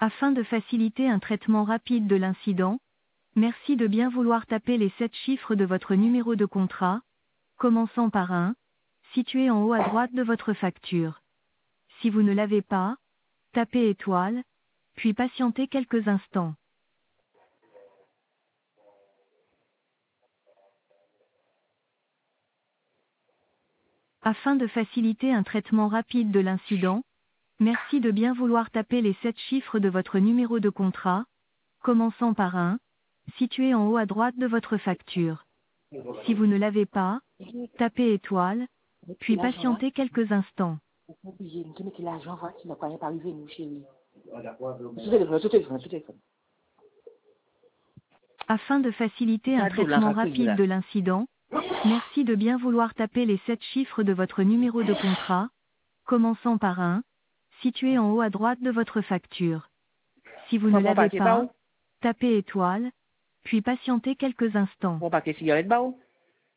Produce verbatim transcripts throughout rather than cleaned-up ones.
Afin de faciliter un traitement rapide de l'incident, merci de bien vouloir taper les sept chiffres de votre numéro de contrat, commençant par un, situé en haut à droite de votre facture. Si vous ne l'avez pas, tapez étoile, puis patientez quelques instants. Afin de faciliter un traitement rapide de l'incident, merci de bien vouloir taper les sept chiffres de votre numéro de contrat, commençant par un, situé en haut à droite de votre facture. Si vous ne l'avez pas, tapez étoile, puis patientez quelques instants. L'argent, voilà, qui n'a pas arrivé, nous, chérie. Tout téléphone, tout téléphone, tout téléphone. Afin de faciliter un traitement rapide de l'incident, merci de bien vouloir taper les sept chiffres de votre numéro de contrat, commençant par un, situé en haut à droite de votre facture. Si vous ne l'avez pas, tapez étoile, puis patientez quelques instants. Bon paquet cigarette, bah, où?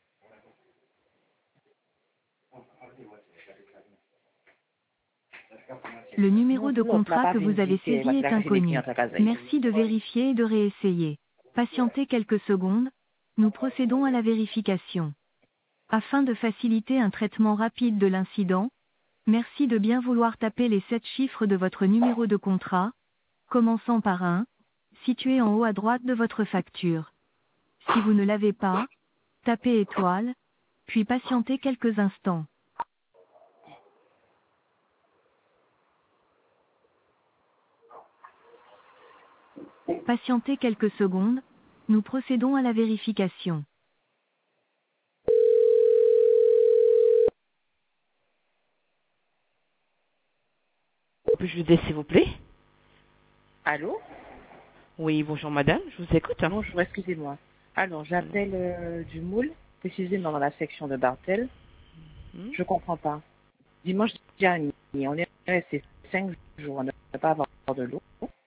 Le numéro de contrat que vous avez saisi est inconnu. Merci de vérifier et de réessayer. Patientez quelques secondes, nous procédons à la vérification. Afin de faciliter un traitement rapide de l'incident, merci de bien vouloir taper les sept chiffres de votre numéro de contrat, commençant par un, situé en haut à droite de votre facture. Si vous ne l'avez pas, tapez étoile, puis patientez quelques instants. Patientez quelques secondes, nous procédons à la vérification. Puis-je vous aider, s'il vous plaît? Allô? Oui, bonjour madame, je vous écoute. Hein. Bonjour, excusez-moi. Alors, j'appelle euh, du Moule, précisément dans la section de Bartel. Hmm. Je comprends pas. Dimanche dernier, on est resté cinq jours à ne pas avoir de l'eau.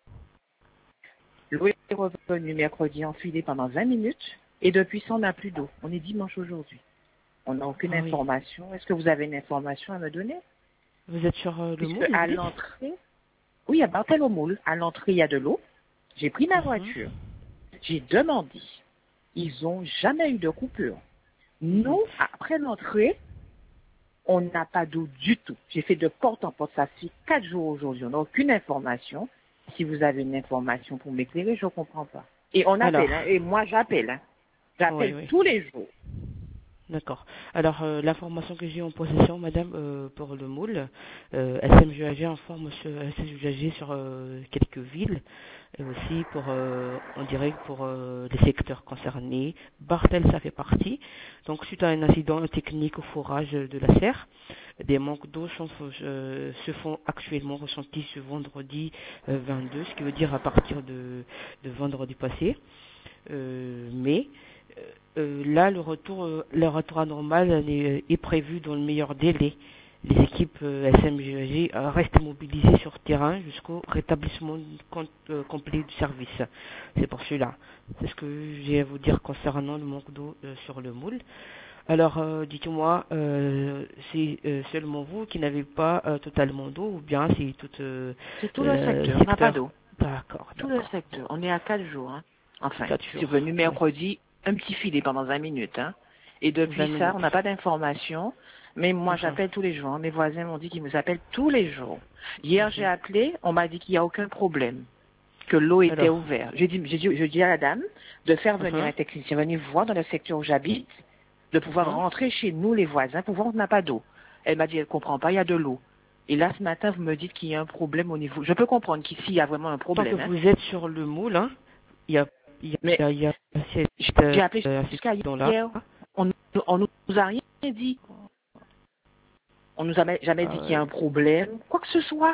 L'eau est revenue mercredi enfilée pendant vingt minutes et depuis ça, on n'a plus d'eau. On est dimanche aujourd'hui. On n'a aucune Ah oui. information. Est-ce que vous avez une information à me donner? Vous êtes sur euh, le Puisque moule, à vous dites? l'entrée, oui, à Bartel au Moule, à l'entrée, il y a de l'eau. J'ai pris ma Mhm. voiture. J'ai demandé. Ils n'ont jamais eu de coupure. Mhm. Nous, après l'entrée, on n'a pas d'eau du tout. J'ai fait de porte en porte, ça fait quatre jours aujourd'hui. On n'a aucune information. Si vous avez une information pour m'éclairer, je ne comprends pas. Et on appelle, Alors, hein, et moi j'appelle. Hein. J'appelle oui, oui. tous les jours. D'accord. Alors, euh, l'information que j'ai en possession, madame, euh, pour le moule, euh, S M G A G informe sur, S M G A G sur euh, quelques villes, et aussi pour, euh, on dirait pour euh, les secteurs concernés. Bartel, ça fait partie. Donc, suite à un incident technique au forage de la serre, des manques d'eau sont, euh, se font actuellement ressentis ce vendredi euh, vingt-deux, ce qui veut dire à partir de, de vendredi passé. Euh, mais euh, là, le retour, euh, le retour à normal est, est prévu dans le meilleur délai. Les équipes euh, S M G A G euh, restent mobilisées sur terrain jusqu'au rétablissement com- euh, complet du service. C'est pour cela. C'est ce que j'ai à vous dire concernant le manque d'eau euh, sur le moule. Alors, euh, dites-moi, euh, c'est euh, seulement vous qui n'avez pas euh, totalement d'eau ou bien c'est tout euh, C'est tout le euh, secteur, on n'a pas secteur? d'eau. D'accord, Tout le d'accord. secteur. On est à quatre jours. Hein. Enfin, Quatre c'est jours. venu Oui. mercredi, un petit filet pendant vingt minutes. Hein. Et depuis vingt ça, on minutes. n'a pas d'informations. Mais moi, Mhm. j'appelle tous les jours. Hein. Mes voisins m'ont dit qu'ils me appellent tous les jours. Hier, j'ai Mhm. appelé, on m'a dit qu'il n'y a aucun problème, que l'eau était Alors, ouverte. J'ai dit, j'ai dit, je dis à la dame de faire venir mhm. un technicien venir voir dans le secteur où j'habite, de pouvoir Mhm. rentrer chez nous, les voisins, pour voir qu'on n'a pas d'eau. Elle m'a dit, elle ne comprend pas, il y a de l'eau. Et là, ce matin, vous me dites qu'il y a un problème au niveau... Je peux comprendre qu'ici, il y a vraiment un Tant que problème. Hein. vous êtes sur le moule, hein, il y a, il y Mais a, il y a cette, euh, j'ai appelé cette jusqu'à dans-là. hier. On ne nous a rien dit. On nous a jamais Ah dit qu'il y a ouais. un problème, quoi que ce soit.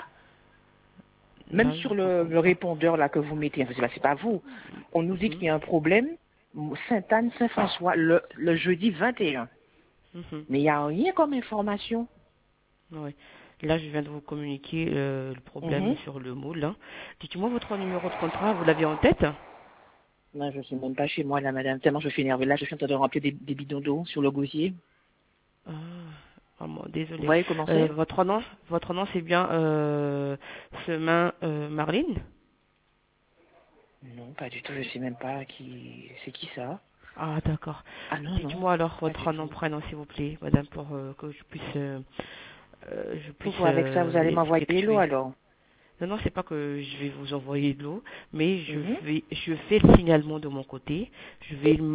Même Là, je sur le, comprends le pas. répondeur là que vous mettez, enfin, c'est pas, c'est pas vous. On nous dit Mhm. qu'il y a un problème, Sainte-Anne, Saint-François, le, le jeudi vingt et un. Mhm. Mais il n'y a rien comme information. Ouais. Là, je viens de vous communiquer euh, le problème Mhm. sur le moule. Hein. Dites-moi votre numéro de contrat, vous l'avez en tête? Moi, je suis même pas chez moi, là, madame. Tellement je suis énervée. Là, je suis en train de remplir des, des bidons d'eau sur le gosier. Ah, vraiment, Vous désolé. voyez comment Euh, c'est? votre nom, votre nom, c'est bien euh, Semin euh, Marline? Non, pas du tout. Je sais même pas qui. C'est qui ça? Ah, d'accord. Ah non, non. Dites-moi alors Pas du votre nom, tout. prénom, s'il vous plaît, madame, pour euh, que je puisse, euh, euh, je puisse Pourquoi avec ça, vous euh, allez m'envoyer l'eau effectuer. alors? Non, non, c'est pas que je vais vous envoyer de l'eau, mais je Mhm. vais, je fais le signalement de mon côté. Je vais